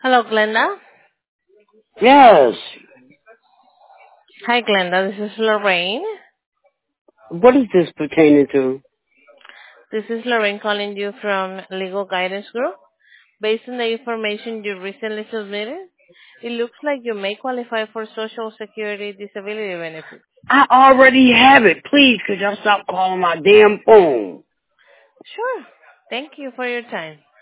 Hello, Glenda. Yes. Hi, Glenda. This is Lorraine. What is this pertaining to? This is Lorraine calling you from Legal Guidance Group. Based on the information you recently submitted, it looks like you may qualify for Social Security disability benefits. I already have it. Please, could y'all stop calling my damn phone? Sure. Thank you for your time.